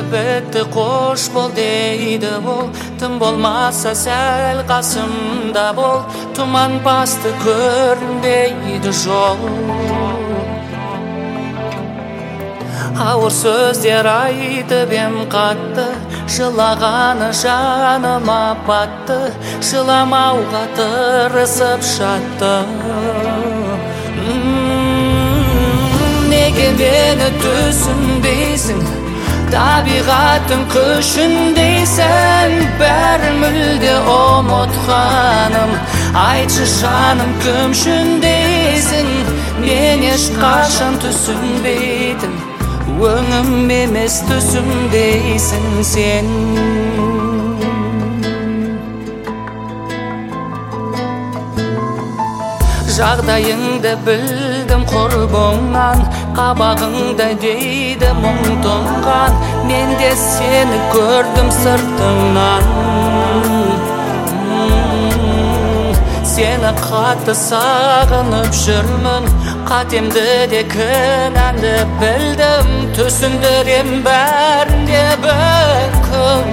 бітті қош бол дейді ол. Тым болмаса сәл қасымда бол, тұман басты көрінбейді жол. Ауыр сөздер айтып ем қатты, жылағаны жаныма батты, жыламауға тырысып жатты. Неге мені түсінбейсің, табиғаттың күшіндейсің, бәрін мүлде ұмытқаным. Айтшы жаным, кім үшіндейсің, мен ешқашан түсінбейтін, өңім емес түсімдейсің сен. Жағдайыңды білдім құрбыңнан, қабағыңда дейді мұң тұнған, мен де сені көрдім сыртыңнан. Сені қатты сағынып жүрмін, қатемді де кінәмді білдім, түсіндірем бәрінде бір күн.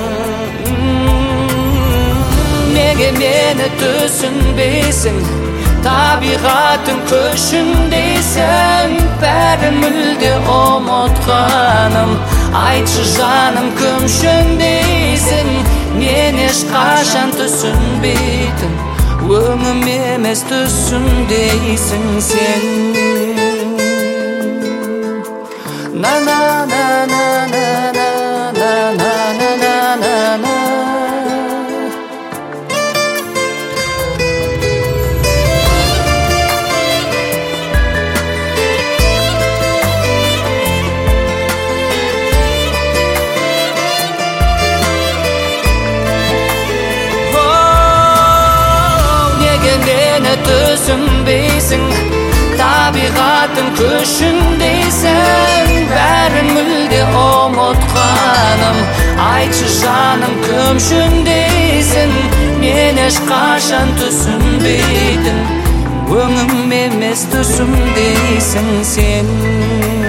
Неге мені түсінбейсің, табиғаттың күшіндейсің, бәрін мүлде ұмытқаным. Айтшы жаным, кім үшіндейсің, мен ешқашан түсінбейтін, өңім емес түсімдейсің сен. На на на на на на на на на на на. Түсінбейсің, табиғаттың күшіндейсің, бәрін мүлде ұмытқаным. Айтшы жаным, кім үшіндейсің, мен ешқашан түсінбейтін, өңім емес түсімдейсің сен.